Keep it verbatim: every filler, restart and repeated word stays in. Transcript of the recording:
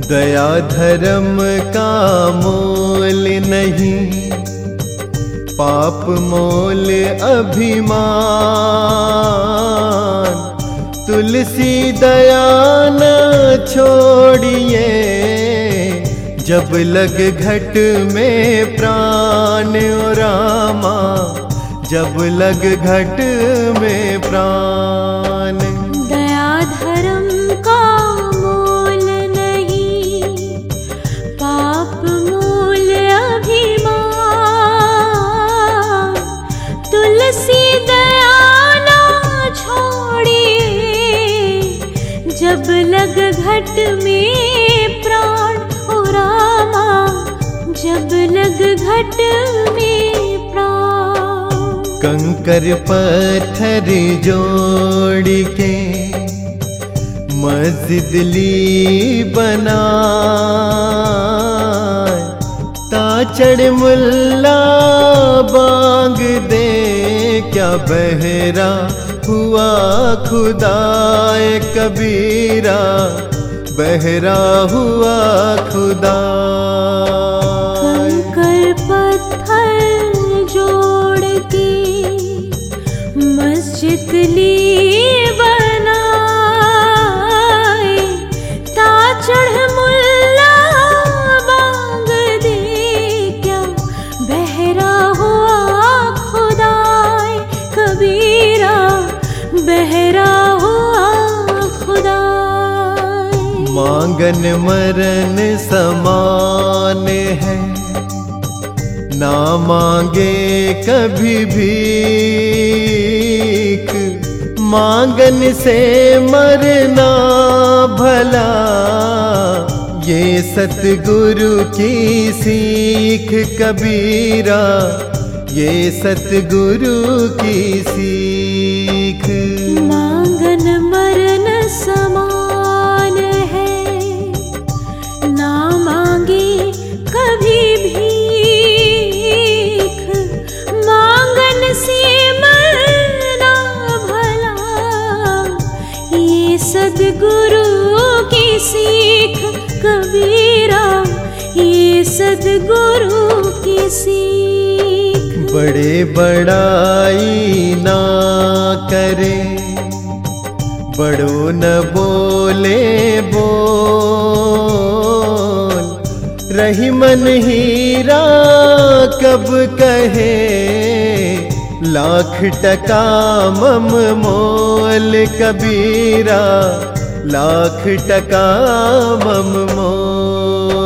दया धर्म का मोल नहीं, पाप मोल अभिमान। तुलसी दया न छोड़िए, जब लग घट में प्राण ओ रामा, जब लग घट में प्राण। दया धर्म का मोल नहीं, पाप मोल अभिमान। तुलसी दया ना छोड़िए, जब लग घट में प्राण ओ रामा, जब लग घट में प्राण। कंकर पत्थर जोड़ के मस्जिद ली बनाए, ताचड़ मुल्ला बांग दे, क्या बहरा हुआ खुदाए कबीरा, बहरा हुआ खुदा। कंकर पत्थर जोड़ के मस्जिद ली बनाए, ताचड़ मुल्ला बांग दे, क्या बहरा हुआ खुदाए कबीरा, बहरा हुआ खुदा। मांगन मरन समान है, ना मांगे कभी भीख। मांगन से मरना भला, ये सतगुरु की सीख कबीरा, ये सतगुरु की सीख। मांगन मरन समान है, ना मांगे कभी भीख। मांगन से मरना भला, ये सद्गुरु की सीख कबीरा, ये सद्गुरु की सीख। बड़े बड़ाई ना करे, बड़ो न बोले बोल। रही मन हीरा कब कहे, लाख टका मम मोल कबीरा, लाख टका मम मोल।